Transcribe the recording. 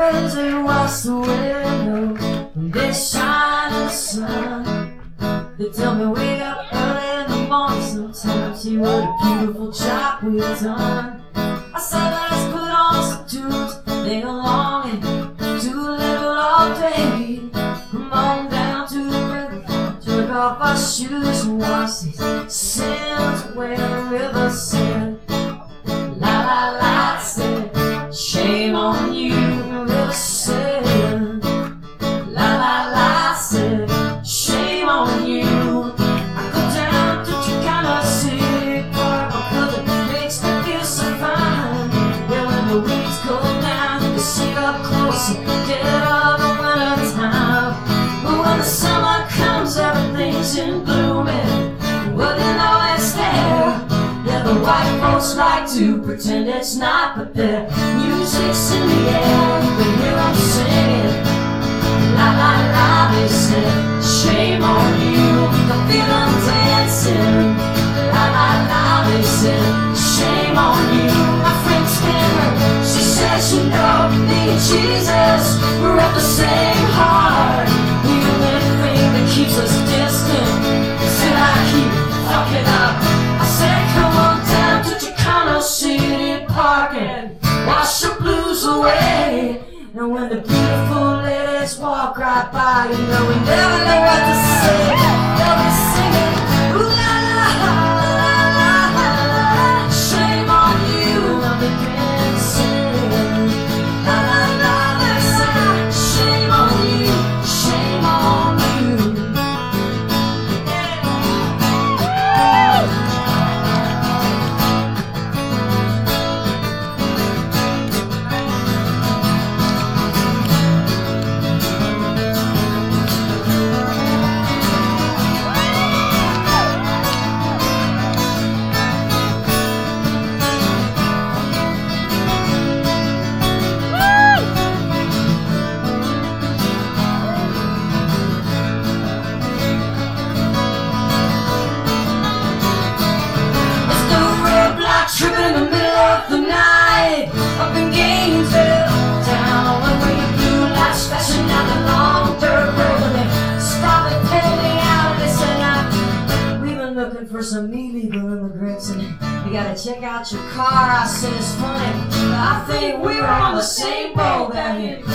friends, they watch the window when they shine in the sun. They tell me wake up early in the morning sometimes. See what a beautiful job we've done. I said let's put on some tunes, they go long and do a little all day. Come on down to the river, took off our shoes and wash these sins where the river said. La la la said, shame on you, the river said. La la la said, shame on you. I go down to Chicana City Park because it makes me feel so fine. Yeah, when the weeds go down, you can see up close and dead of the winter time. But when the summer comes, everything's in bloom and well, you know it's there. Yeah, the white folks like to pretend it's not, but their music's in the air. You can hear them singing, la la la, they said, shame on you. You can feel them dancing, la la la, they said, shame on you. My friend Skinner, she says, you know, me and Jesus, we're of the same heart. The only thing that keeps us distant is that I keep fucking up. I said, come on down to Chicano City Park and wash the blues away. And when the beautiful ladies walk right by, you know we never know what to say. They'll be singing, ooh la la la la la la. Shame on you, and I'll begin singing, la la la. They say, shame on you, shame on you. Tripping in the middle of the night, up in Gainesville, down on the way of blue lights, flashing down the long dirt road. And they stop and pull me out, and they said, we've been looking for some illegal immigrants, and we gotta check out your car. I said, it's funny, I think we were on the same boat back in